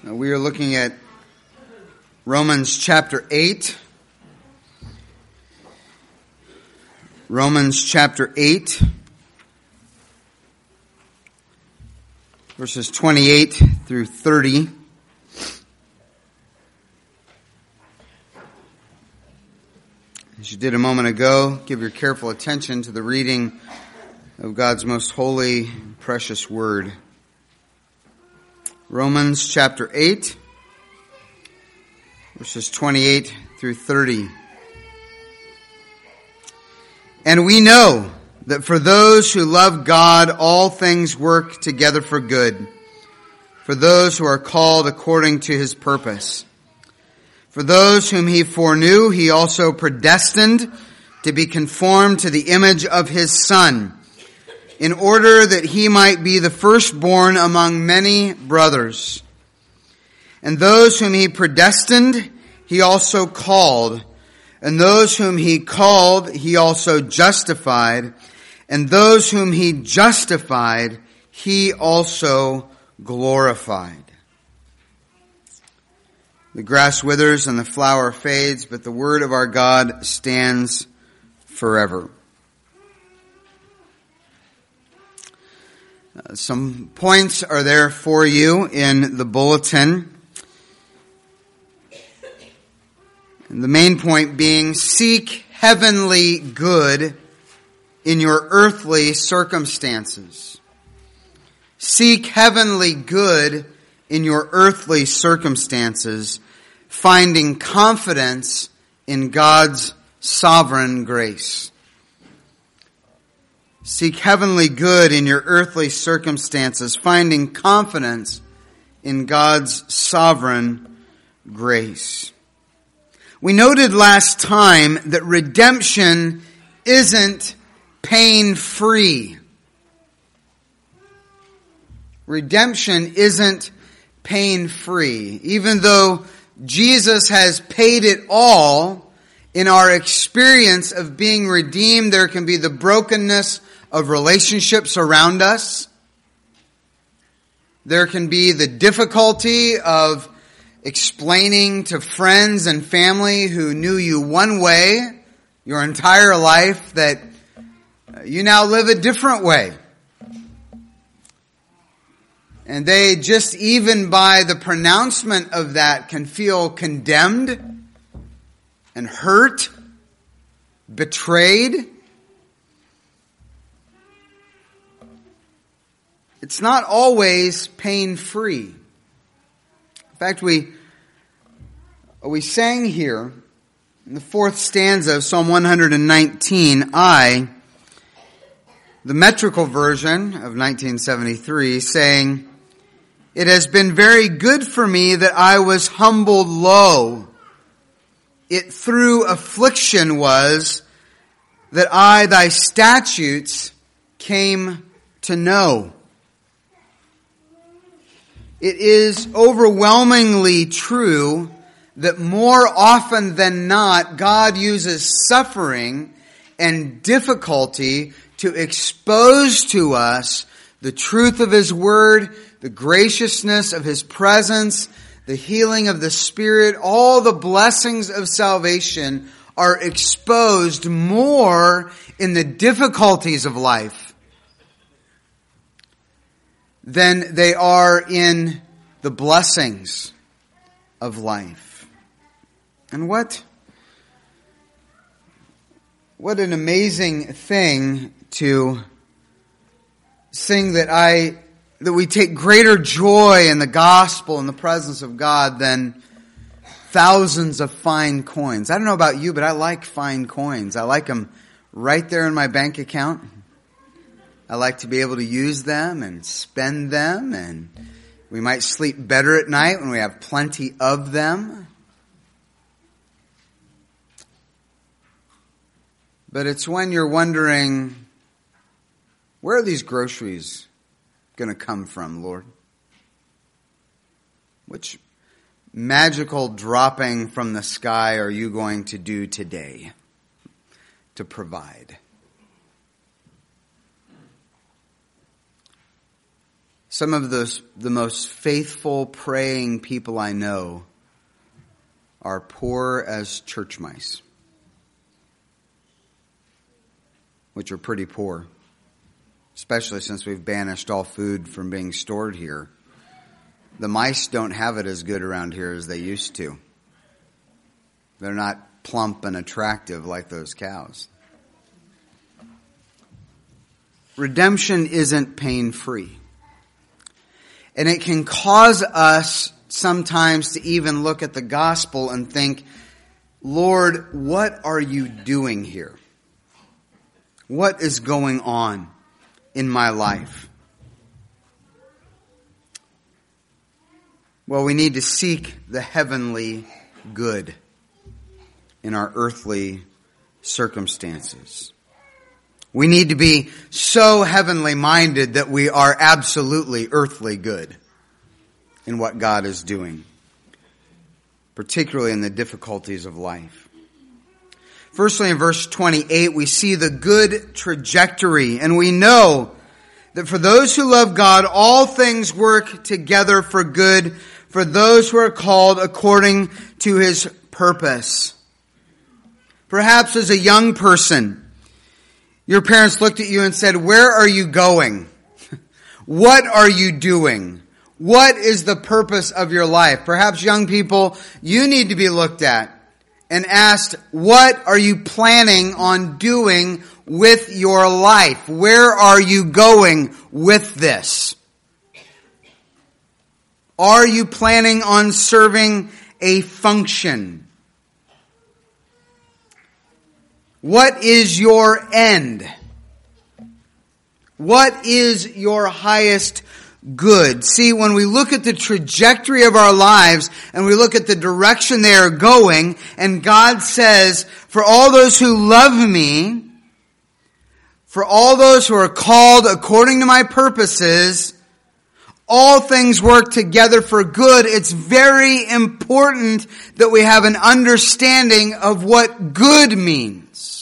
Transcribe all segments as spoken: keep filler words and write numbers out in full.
We are looking at Romans chapter eight. Romans chapter eight, verses twenty-eight through thirty. As you did a moment ago, give your careful attention to the reading of God's most holy, precious word. Romans chapter eight, verses twenty-eight through thirty. And we know that for those who love God, all things work together for good, for those who are called according to his purpose. For those whom he foreknew, he also predestined to be conformed to the image of his Son, in order that he might be the firstborn among many brothers. And those whom he predestined, he also called. And those whom he called, he also justified. And those whom he justified, he also glorified. The grass withers and the flower fades, but the word of our God stands forever. Uh, some points are there for you in the bulletin. And the main point being, seek heavenly good in your earthly circumstances. Seek heavenly good in your earthly circumstances, finding confidence in God's sovereign grace. Seek heavenly good in your earthly circumstances, finding confidence in God's sovereign grace. We noted last time that redemption isn't pain-free. Redemption isn't pain-free. Even though Jesus has paid it all, in our experience of being redeemed, there can be the brokenness of relationships around us. There can be the difficulty of explaining to friends and family who knew you one way your entire life that you now live a different way. And they just, even by the pronouncement of that, can feel condemned and hurt, betrayed. It's not always pain-free. In fact, we we sang here in the fourth stanza of Psalm one nineteen, I, the metrical version of nineteen seventy-three, saying, "It has been very good for me that I was humbled low. It through affliction was that I thy statutes came to know." It is overwhelmingly true that more often than not, God uses suffering and difficulty to expose to us the truth of his word, the graciousness of his presence, the healing of the Spirit. All the blessings of salvation are exposed more in the difficulties of life than they are in the blessings of life. And what, what an amazing thing to sing that I, that we take greater joy in the gospel and the presence of God than thousands of fine coins. I don't know about you, but I like fine coins. I like them right there in my bank account. I like to be able to use them and spend them, and we might sleep better at night when we have plenty of them. But it's when you're wondering, where are these groceries going to come from, Lord? Which magical dropping from the sky are you going to do today to provide? Some of those, the most faithful praying people I know are poor as church mice, which are pretty poor, especially since we've banished all food from being stored here. The mice don't have it as good around here as they used to. They're not plump and attractive like those cows. Redemption isn't pain-free. And it can cause us sometimes to even look at the gospel and think, Lord, what are you doing here? What is going on in my life? Well, we need to seek the heavenly good in our earthly circumstances. We need to be so heavenly minded that we are absolutely earthly good in what God is doing, particularly in the difficulties of life. Firstly, in verse twenty-eight, we see the good trajectory, and we know that for those who love God, all things work together for good, for those who are called according to His purpose. Perhaps as a young person, your parents looked at you and said, where are you going? What are you doing? What is the purpose of your life? Perhaps young people, you need to be looked at and asked, what are you planning on doing with your life? Where are you going with this? Are you planning on serving a function? What is your end? What is your highest good? See, when we look at the trajectory of our lives and we look at the direction they are going, and God says, for all those who love me, for all those who are called according to my purposes, all things work together for good. It's very important that we have an understanding of what good means.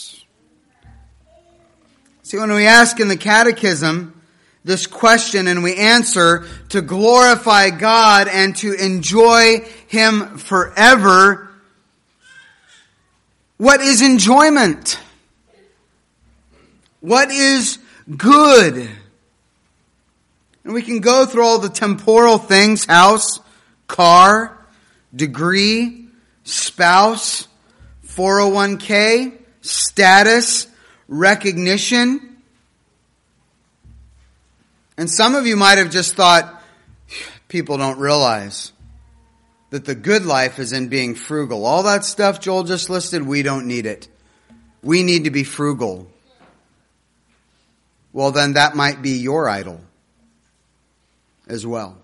See, when we ask in the catechism this question and we answer to glorify God and to enjoy Him forever, what is enjoyment? What is good? And we can go through all the temporal things: house, car, degree, spouse, four oh one k, status, recognition. And some of you might have just thought, people don't realize that the good life is in being frugal. All that stuff Joel just listed, we don't need it. We need to be frugal. Well, then that might be your idol as well.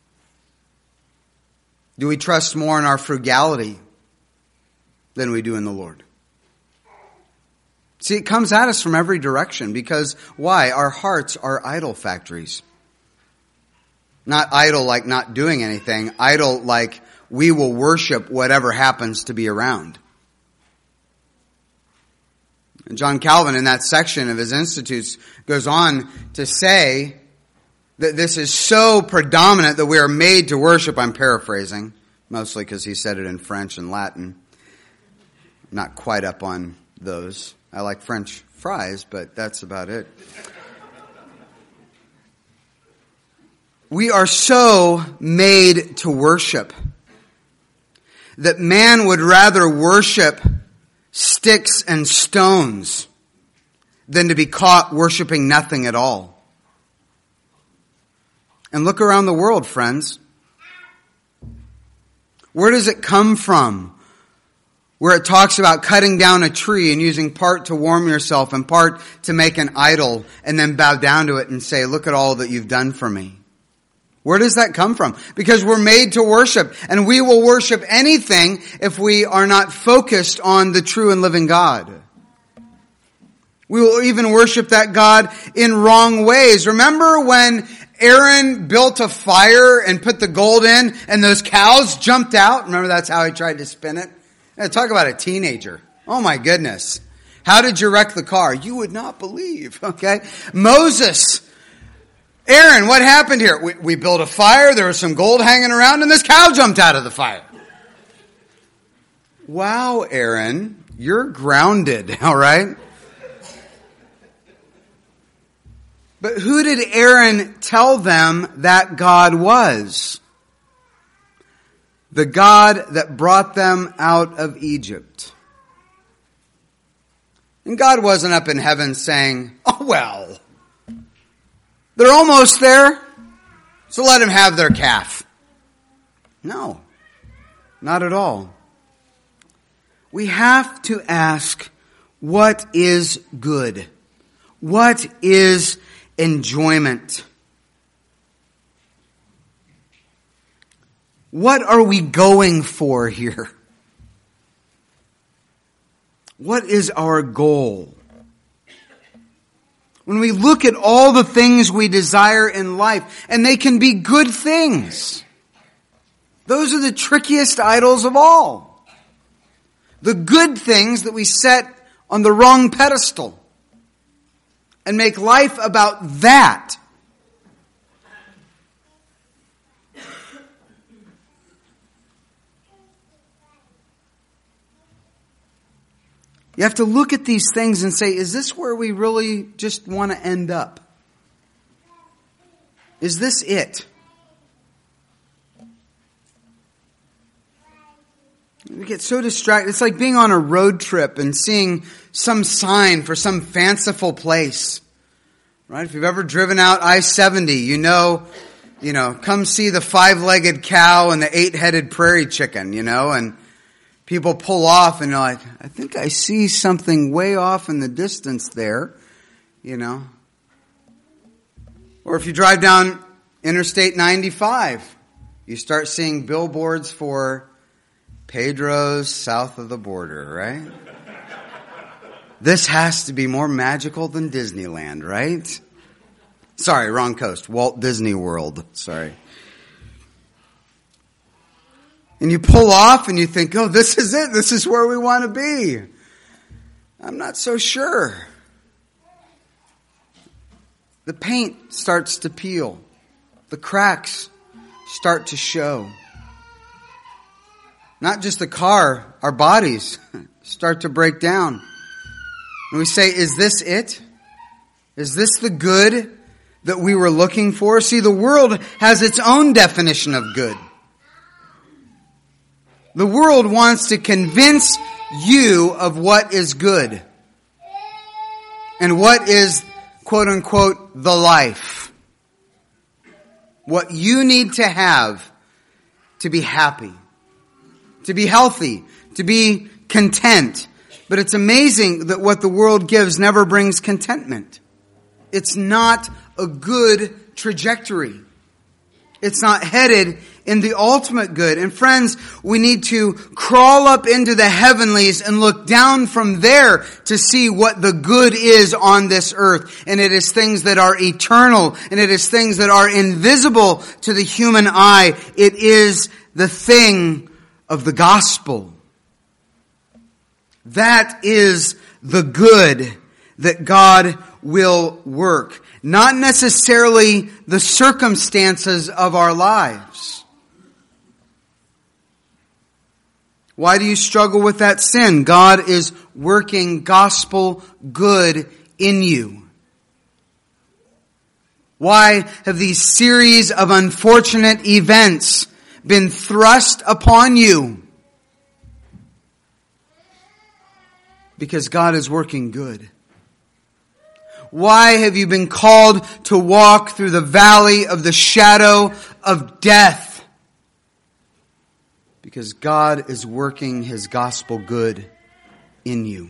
Do we trust more in our frugality than we do in the Lord? See, it comes at us from every direction because, why? Our hearts are idol factories. Not idle like not doing anything, idle like we will worship whatever happens to be around. And John Calvin, in that section of his Institutes, goes on to say that this is so predominant that we are made to worship. I'm paraphrasing, mostly because he said it in French and Latin. Not quite up on those. I like French fries, but that's about it. We are so made to worship that man would rather worship sticks and stones than to be caught worshiping nothing at all. And look around the world, friends. Where does it come from? Where it talks about cutting down a tree and using part to warm yourself and part to make an idol and then bow down to it and say, look at all that you've done for me. Where does that come from? Because we're made to worship, and we will worship anything if we are not focused on the true and living God. We will even worship that God in wrong ways. Remember when Aaron built a fire and put the gold in and those cows jumped out? Remember, that's how he tried to spin it? Now, talk about a teenager. Oh my goodness. How did you wreck the car? You would not believe, okay? Moses Aaron, what happened here? We, we built a fire, there was some gold hanging around, and this cow jumped out of the fire. Wow, Aaron, you're grounded, all right? But who did Aaron tell them that God was? The God that brought them out of Egypt. And God wasn't up in heaven saying, oh well, they're almost there, so let them have their calf. No, not at all. We have to ask, what is good? What is enjoyment? What are we going for here? What is our goal? When we look at all the things we desire in life, and they can be good things, those are the trickiest idols of all. The good things that we set on the wrong pedestal and make life about that. You have to look at these things and say, is this where we really just want to end up? Is this it? We get so distracted. It's like being on a road trip and seeing some sign for some fanciful place. Right? If you've ever driven out I seventy, you know, you know, come see the five-legged cow and the eight-headed prairie chicken, you know, and people pull off and you're like, I think I see something way off in the distance there, you know. Or if you drive down Interstate ninety-five, you start seeing billboards for Pedro's south of the border, right? This has to be more magical than Disneyland, right? Sorry, wrong coast. Walt Disney World. Sorry. And you pull off and you think, oh, this is it. This is where we want to be. I'm not so sure. The paint starts to peel. The cracks start to show. Not just the car, our bodies start to break down. And we say, is this it? Is this the good that we were looking for? See, the world has its own definition of good. The world wants to convince you of what is good and what is, quote unquote, the life. What you need to have to be happy, to be healthy, to be content. But it's amazing that what the world gives never brings contentment. It's not a good trajectory. It's not headed in the ultimate good. And friends, we need to crawl up into the heavenlies and look down from there to see what the good is on this earth. And it is things that are eternal, and it is things that are invisible to the human eye. It is the thing of the gospel. That is the good that God will work. Not necessarily the circumstances of our lives. Why do you struggle with that sin? God is working gospel good in you. Why have these series of unfortunate events been thrust upon you? Because God is working good. Why have you been called to walk through the valley of the shadow of death? Because God is working His gospel good in you.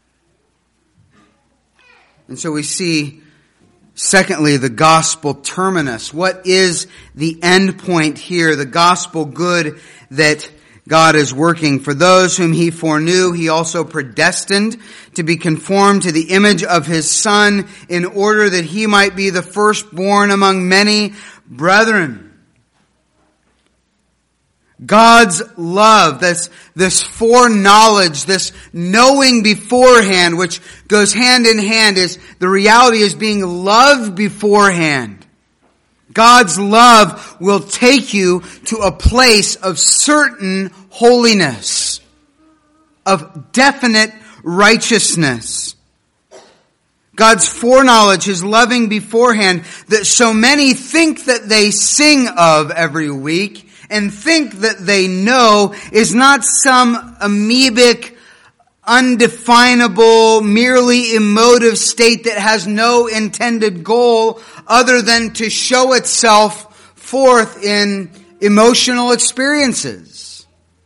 And so we see, secondly, the gospel terminus. What is the end point here? The gospel good that God is working. For those whom He foreknew, He also predestined to be conformed to the image of His Son, in order that He might be the firstborn among many brethren. God's love, this, this foreknowledge, this knowing beforehand, which goes hand in hand, is the reality is being loved beforehand. God's love will take you to a place of certain holiness, of definite righteousness. God's foreknowledge, His loving beforehand that so many think that they sing of every week and think that they know is not some amoebic, undefinable, merely emotive state that has no intended goal other than to show itself forth in emotional experiences.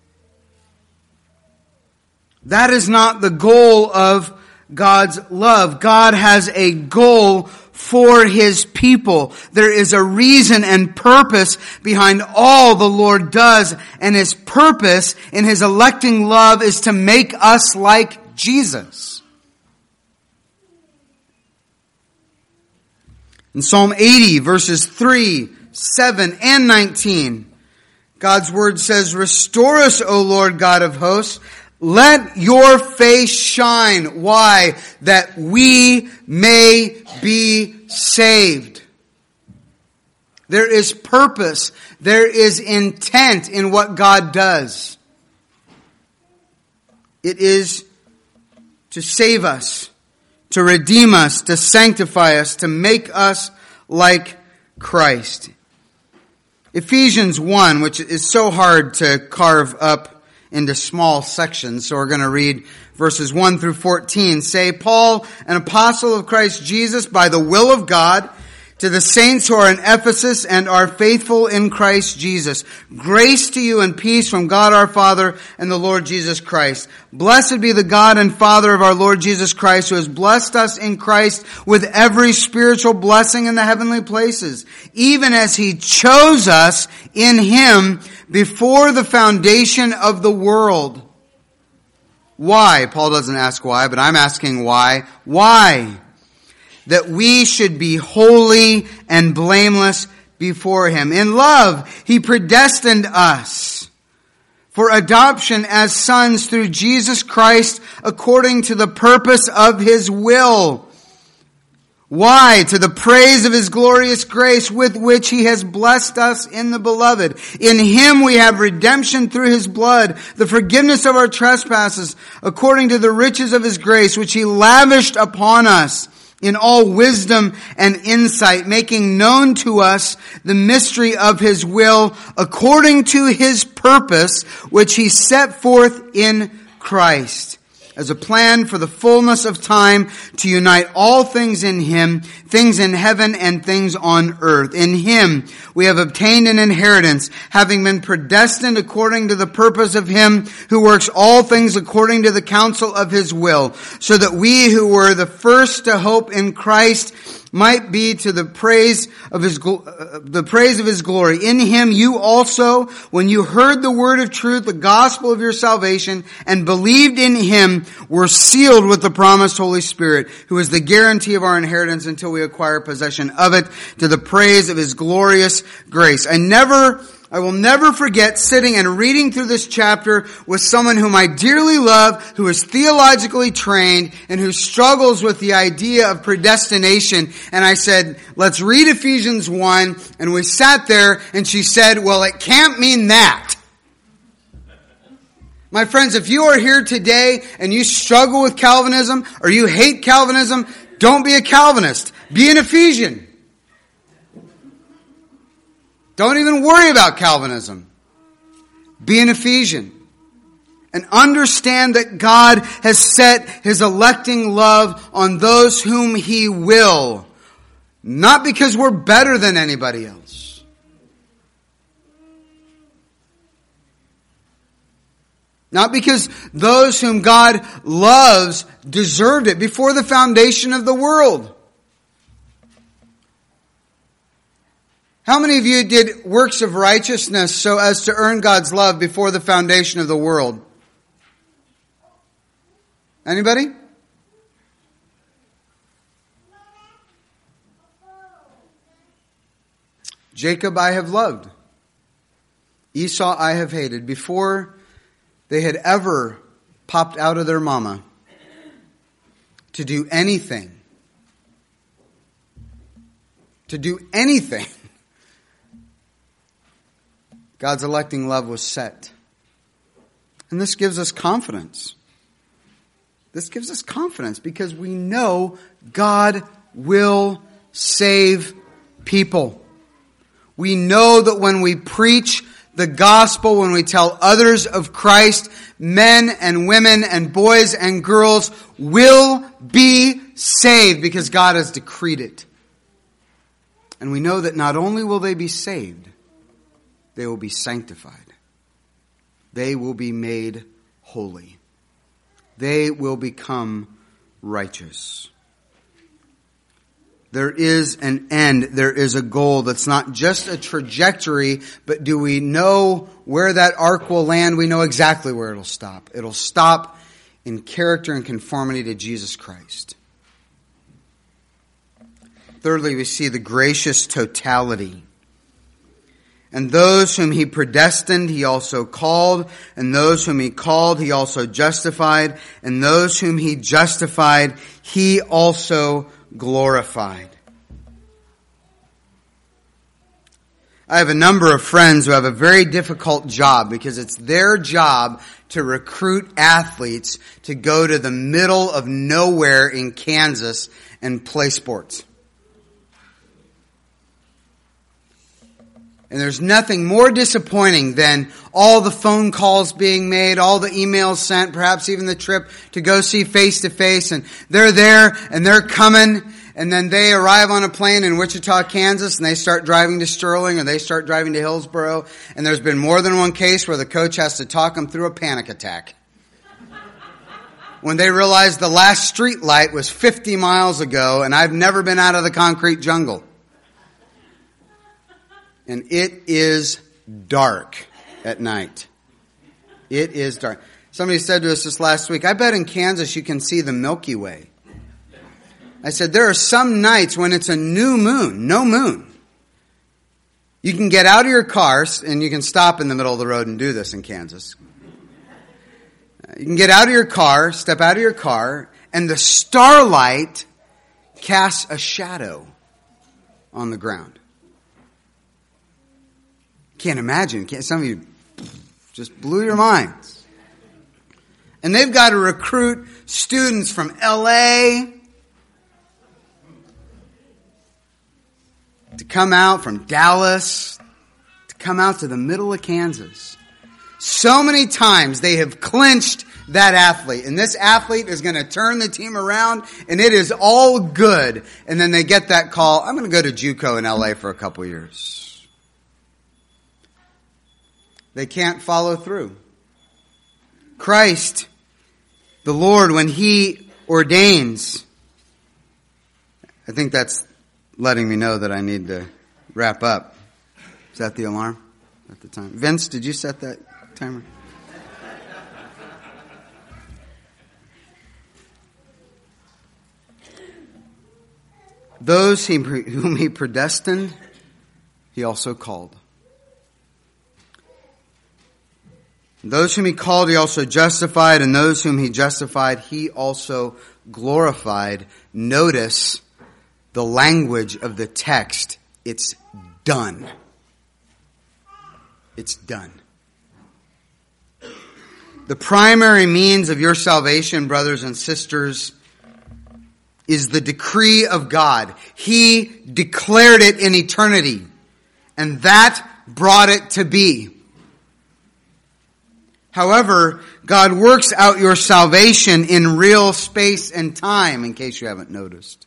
That is not the goal of God's love. God has a goal for His people. There is a reason and purpose behind all the Lord does, and His purpose in His electing love is to make us like Jesus. In Psalm eighty, verses three, seven, and nineteen, God's word says, "Restore us, O Lord God of hosts. Let your face shine." Why? That we may be saved. There is purpose. There is intent in what God does. It is to save us, to redeem us, to sanctify us, to make us like Christ. Ephesians one, which is so hard to carve up into small sections, so we're going to read verses one through fourteen. Say, "Paul, an apostle of Christ Jesus, by the will of God, to the saints who are in Ephesus and are faithful in Christ Jesus. Grace to you and peace from God our Father and the Lord Jesus Christ. Blessed be the God and Father of our Lord Jesus Christ, who has blessed us in Christ with every spiritual blessing in the heavenly places, even as He chose us in Him before the foundation of the world." Why? Paul doesn't ask why, but I'm asking why. Why? That we should be holy and blameless before Him. In love, He predestined us for adoption as sons through Jesus Christ according to the purpose of His will. Why? To the praise of His glorious grace with which He has blessed us in the Beloved. In Him we have redemption through His blood, the forgiveness of our trespasses, according to the riches of His grace, which He lavished upon us in all wisdom and insight, making known to us the mystery of His will, according to His purpose, which He set forth in Christ, as a plan for the fullness of time to unite all things in Him, things in heaven and things on earth. In Him we have obtained an inheritance, having been predestined according to the purpose of Him who works all things according to the counsel of His will, so that we who were the first to hope in Christ might be to the praise of His uh, the praise of His glory. In Him you also, when you heard the word of truth, the gospel of your salvation, and believed in Him, were sealed with the promised Holy Spirit, who is the guarantee of our inheritance until we acquire possession of it, to the praise of His glorious grace. I never I will never forget sitting and reading through this chapter with someone whom I dearly love, who is theologically trained, and who struggles with the idea of predestination. And I said, let's read Ephesians one. And we sat there, and she said, well, it can't mean that. My friends, if you are here today and you struggle with Calvinism, or you hate Calvinism, don't be a Calvinist. Be an Ephesian. Don't even worry about Calvinism. Be an Ephesian. And understand that God has set His electing love on those whom He will. Not because we're better than anybody else. Not because those whom God loves deserved it before the foundation of the world. How many of you did works of righteousness so as to earn God's love before the foundation of the world? Anybody? Jacob I have loved. Esau I have hated. Before they had ever popped out of their mama to do anything, to do anything God's electing love was set. And this gives us confidence. This gives us confidence because we know God will save people. We know that when we preach the gospel, when we tell others of Christ, men and women and boys and girls will be saved because God has decreed it. And we know that not only will they be saved, they will be sanctified. They will be made holy. They will become righteous. There is an end. There is a goal that's not just a trajectory, but do we know where that arc will land? We know exactly where it'll stop. It'll stop in character and conformity to Jesus Christ. Thirdly, we see the gracious totality. And those whom he predestined, he also called. And those whom he called, he also justified. And those whom he justified, he also glorified. I have a number of friends who have a very difficult job because it's their job to recruit athletes to go to the middle of nowhere in Kansas and play sports. And there's nothing more disappointing than all the phone calls being made, all the emails sent, perhaps even the trip to go see face to face. And they're there and they're coming. And then they arrive on a plane in Wichita, Kansas, and they start driving to Sterling or they start driving to Hillsboro. And there's been more than one case where the coach has to talk them through a panic attack. When they realize the last street light was fifty miles ago and I've never been out of the concrete jungle. And it is dark at night. It is dark. Somebody said to us this last week, I bet in Kansas you can see the Milky Way. I said, there are some nights when it's a new moon, no moon. You can get out of your cars, and you can stop in the middle of the road and do this in Kansas. You can get out of your car, step out of your car, and the starlight casts a shadow on the ground. Can't imagine. Can't, some of you just blew your minds. And they've got to recruit students from L A to come out, from Dallas to come out to the middle of Kansas. So many times they have clinched that athlete. And this athlete is going to turn the team around and it is all good. And then they get that call, I'm going to go to JUCO in L A for a couple years. They can't follow through. Christ, the Lord, when He ordains, I think that's letting me know that I need to wrap up. Is that the alarm at the time? Vince, did you set that timer? Those whom He predestined, He also called. Those whom He called, He also justified, and those whom He justified, He also glorified. Notice the language of the text. It's done. It's done. The primary means of your salvation, brothers and sisters, is the decree of God. He declared it in eternity, and that brought it to be. However, God works out your salvation in real space and time, in case you haven't noticed.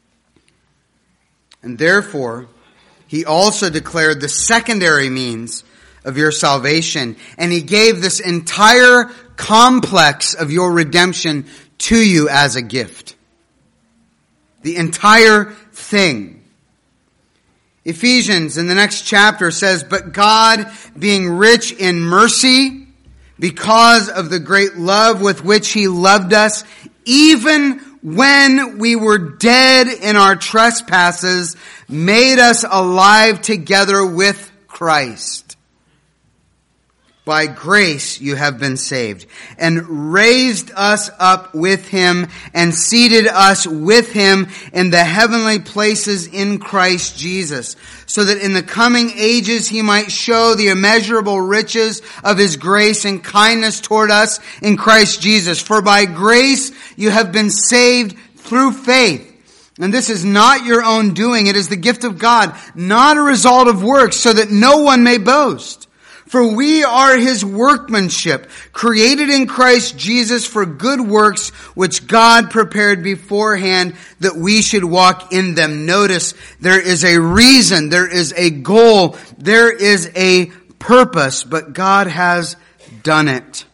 And therefore, He also declared the secondary means of your salvation, and He gave this entire complex of your redemption to you as a gift. The entire thing. Ephesians in the next chapter says, but God, being rich in mercy, because of the great love with which He loved us, even when we were dead in our trespasses, made us alive together with Christ. By grace you have been saved, and raised us up with him, and seated us with him in the heavenly places in Christ Jesus, so that in the coming ages he might show the immeasurable riches of his grace and kindness toward us in Christ Jesus. For by grace you have been saved through faith. And this is not your own doing. It is the gift of God, not a result of works, so that no one may boast. For we are his workmanship, created in Christ Jesus for good works, which God prepared beforehand that we should walk in them. Notice, there is a reason, there is a goal, there is a purpose, but God has done it.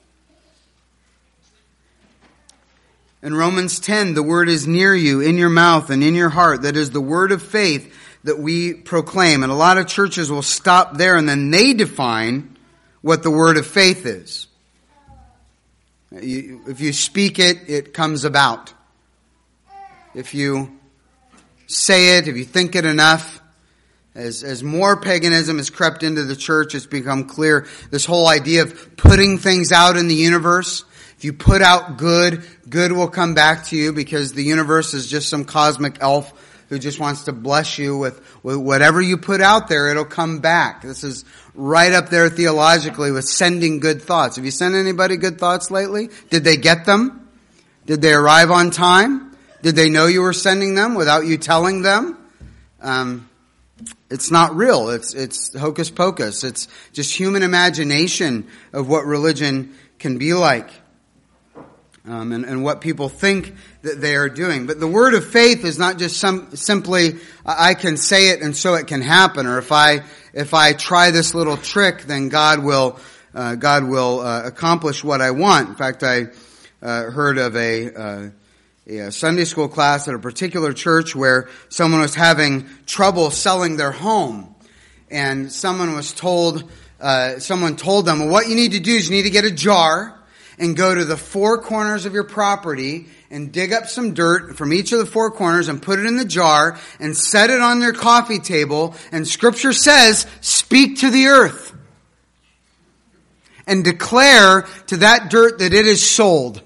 In Romans ten, the word is near you, in your mouth and in your heart. That is the word of faith that we proclaim. And a lot of churches will stop there and then they define what the word of faith is. You, if you speak it, it comes about. If you say it, if you think it enough, as, as more paganism has crept into the church, it's become clear this whole idea of putting things out in the universe. If you put out good, good will come back to you, because the universe is just some cosmic elf who just wants to bless you with, with whatever you put out there, it'll come back. This is right up there theologically with sending good thoughts. Have you sent anybody good thoughts lately? Did they get them? Did they arrive on time? Did they know you were sending them without you telling them? Um, it's not real. It's, it's hocus pocus. It's just human imagination of what religion can be like. Um, and, and what people think that they are doing. But the word of faith is not just some simply I can say it and so it can happen, or if I if I try this little trick, then God will uh, God will uh, accomplish what I want. In fact, I uh, heard of a, uh, a Sunday school class at a particular church where someone was having trouble selling their home, and someone was told uh, someone told them, well, what you need to do is you need to get a jar and go to the four corners of your property and dig up some dirt from each of the four corners and put it in the jar and set it on their coffee table. And Scripture says, speak to the earth and declare to that dirt that it is sold.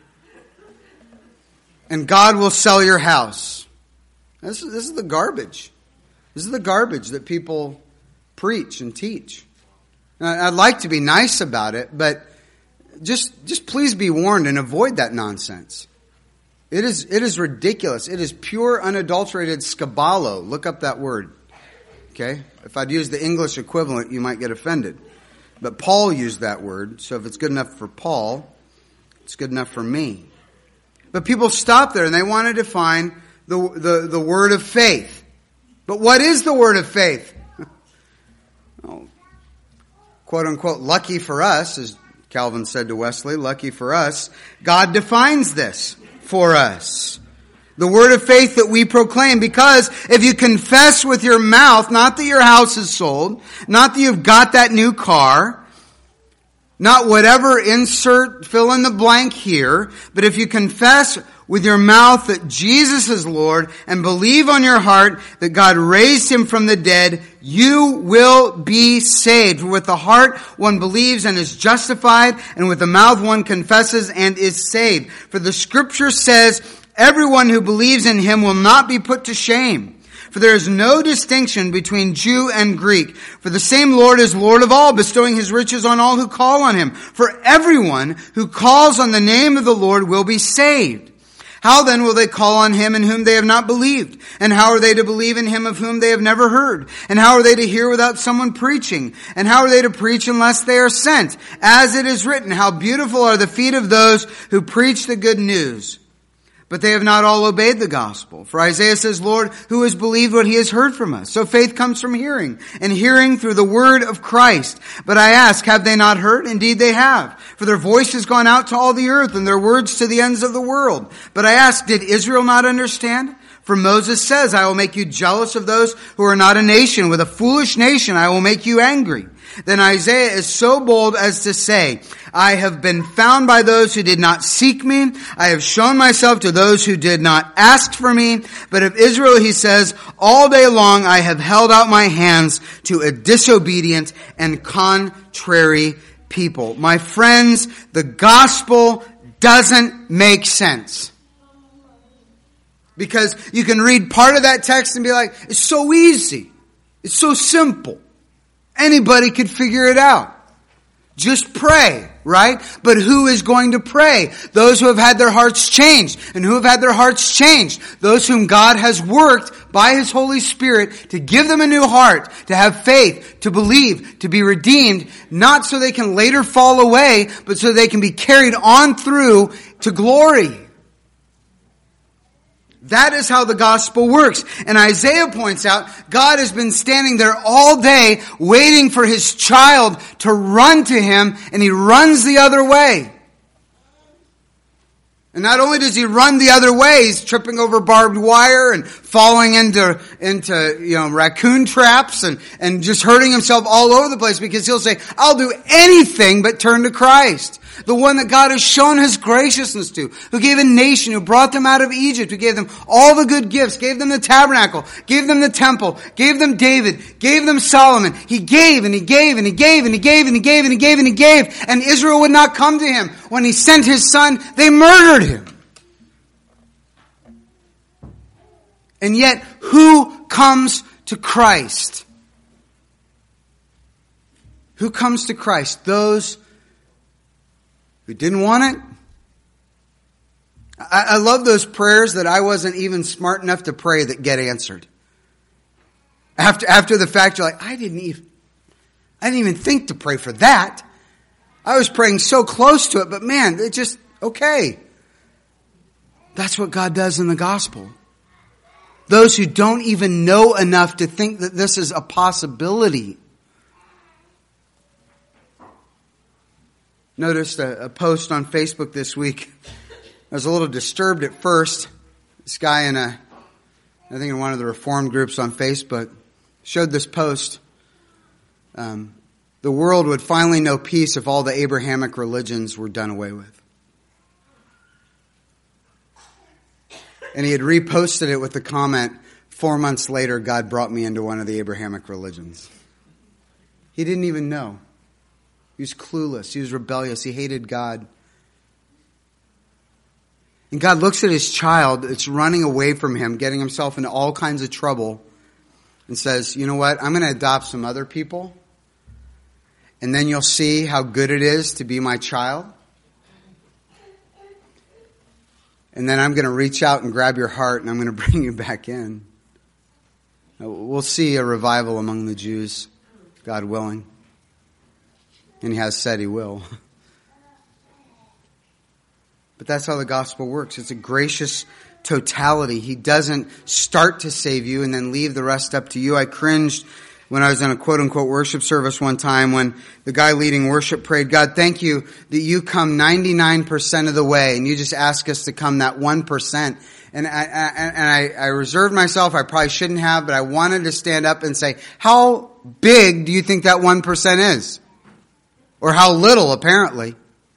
And God will sell your house. This is, this is the garbage. This is the garbage that people preach and teach. And I'd like to be nice about it, but Just, just please be warned and avoid that nonsense. It is, it is ridiculous. It is pure, unadulterated scaballo. Look up that word. Okay? If I'd use the English equivalent, you might get offended. But Paul used that word, so if it's good enough for Paul, it's good enough for me. But people stop there and they want to define the, the, the word of faith. But what is the word of faith? Well, quote unquote, lucky for us, as Calvin said to Wesley, lucky for us, God defines this for us. The word of faith that we proclaim, because if you confess with your mouth, not that your house is sold, not that you've got that new car, not whatever insert, fill in the blank here, but if you confess with your mouth that Jesus is Lord and believe on your heart that God raised him from the dead, you will be saved. For with the heart one believes and is justified, and with the mouth one confesses and is saved. For the Scripture says, everyone who believes in him will not be put to shame. For there is no distinction between Jew and Greek. For the same Lord is Lord of all, bestowing his riches on all who call on him. For everyone who calls on the name of the Lord will be saved. How then will they call on him in whom they have not believed? And how are they to believe in him of whom they have never heard? And how are they to hear without someone preaching? And how are they to preach unless they are sent? As it is written, how beautiful are the feet of those who preach the good news. But they have not all obeyed the gospel. For Isaiah says, Lord, who has believed what he has heard from us? So faith comes from hearing, and hearing through the word of Christ. But I ask, have they not heard? Indeed they have. For their voice has gone out to all the earth, and their words to the ends of the world. But I ask, did Israel not understand? For Moses says, I will make you jealous of those who are not a nation. With a foolish nation I will make you angry. Then Isaiah is so bold as to say, I have been found by those who did not seek me. I have shown myself to those who did not ask for me. But of Israel, he says, all day long I have held out my hands to a disobedient and contrary people. My friends, the gospel doesn't make sense. Because you can read part of that text and be like, it's so easy. It's so simple. Anybody could figure it out. Just pray, right? But who is going to pray? Those who have had their hearts changed. And who have had their hearts changed? Those whom God has worked by His Holy Spirit to give them a new heart, to have faith, to believe, to be redeemed, not so they can later fall away, but so they can be carried on through to glory. That is how the gospel works. And Isaiah points out, God has been standing there all day waiting for His child to run to Him, and He runs the other way. And not only does He run the other way, He's tripping over barbed wire and falling into, into, you know, raccoon traps and, and just hurting himself all over the place, because He'll say, I'll do anything but turn to Christ. The one that God has shown His graciousness to, who gave a nation, who brought them out of Egypt, who gave them all the good gifts, gave them the tabernacle, gave them the temple, gave them David, gave them Solomon. He gave and He gave and He gave and He gave and He gave and He gave and He gave, and Israel would not come to Him. When He sent His Son, they murdered Him. And yet, who comes to Christ? Who comes to Christ? Those who didn't want it. I, I love those prayers that I wasn't even smart enough to pray that get answered. After after the fact, you're like, I didn't even, I didn't even think to pray for that. I was praying so close to it, but man, it just, okay. That's what God does in the gospel. Those who don't even know enough to think that this is a possibility. Noticed a, a post on Facebook this week. I was a little disturbed at first. This guy in a, I think in one of the Reformed groups on Facebook, showed this post. Um, the world would finally know peace if all the Abrahamic religions were done away with. And he had reposted it with the comment, four months later, God brought me into one of the Abrahamic religions. He didn't even know. He was clueless. He was rebellious. He hated God. And God looks at His child that's running away from Him, getting himself into all kinds of trouble, and says, you know what? I'm going to adopt some other people, and then you'll see how good it is to be my child. And then I'm going to reach out and grab your heart, and I'm going to bring you back in. We'll see a revival among the Jews, God willing. And He has said He will. But that's how the gospel works. It's a gracious totality. He doesn't start to save you and then leave the rest up to you. I cringed when I was in a quote-unquote worship service one time when the guy leading worship prayed, God, thank you that you come ninety-nine percent of the way and you just ask us to come that one percent. And I, I, and I, I reserved myself. I probably shouldn't have, but I wanted to stand up and say, how big do you think that one percent is? Or how little, apparently.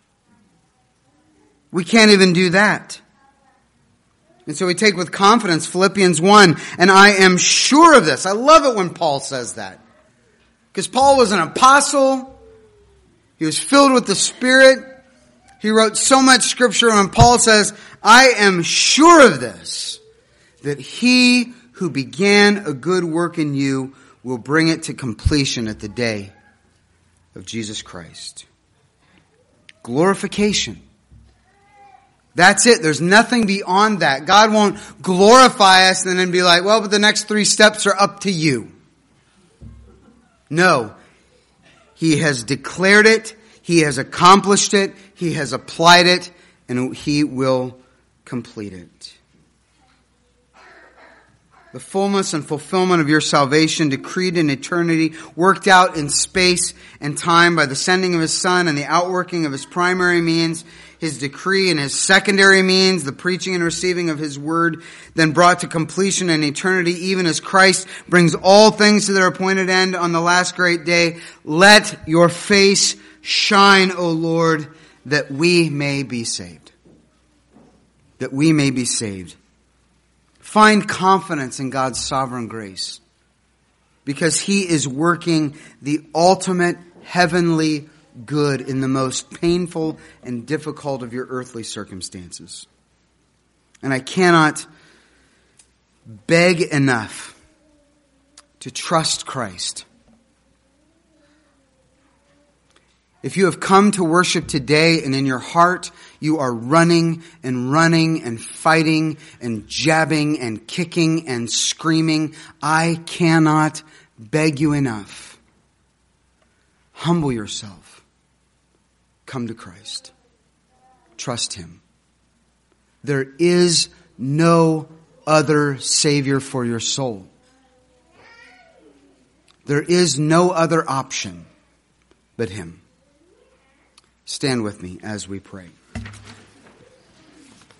We can't even do that. And so we take with confidence Philippians one, and I am sure of this. I love it when Paul says that. Because Paul was an apostle. He was filled with the Spirit. He wrote so much scripture, and Paul says, I am sure of this, that He who began a good work in you will bring it to completion at the day of Jesus Christ. Glorification. That's it. There's nothing beyond that. God won't glorify us and then be like, well, but the next three steps are up to you. No. He has declared it. He has accomplished it. He has applied it. And He will complete it. the fullness and fulfillment of your salvation, decreed in eternity, worked out in space and time by the sending of His Son and the outworking of His primary means, His decree and His secondary means, the preaching and receiving of His word, then brought to completion in eternity, even as Christ brings all things to their appointed end on the last great day. Let your face shine, O Lord, that we may be saved. That we may be saved. Find confidence in God's sovereign grace, because He is working the ultimate heavenly good in the most painful and difficult of your earthly circumstances. And I cannot beg enough to trust Christ. If you have come to worship today and in your heart you are running and running and fighting and jabbing and kicking and screaming, I cannot beg you enough. Humble yourself. Come to Christ. Trust Him. There is no other Savior for your soul. There is no other option but Him. Stand with me as we pray.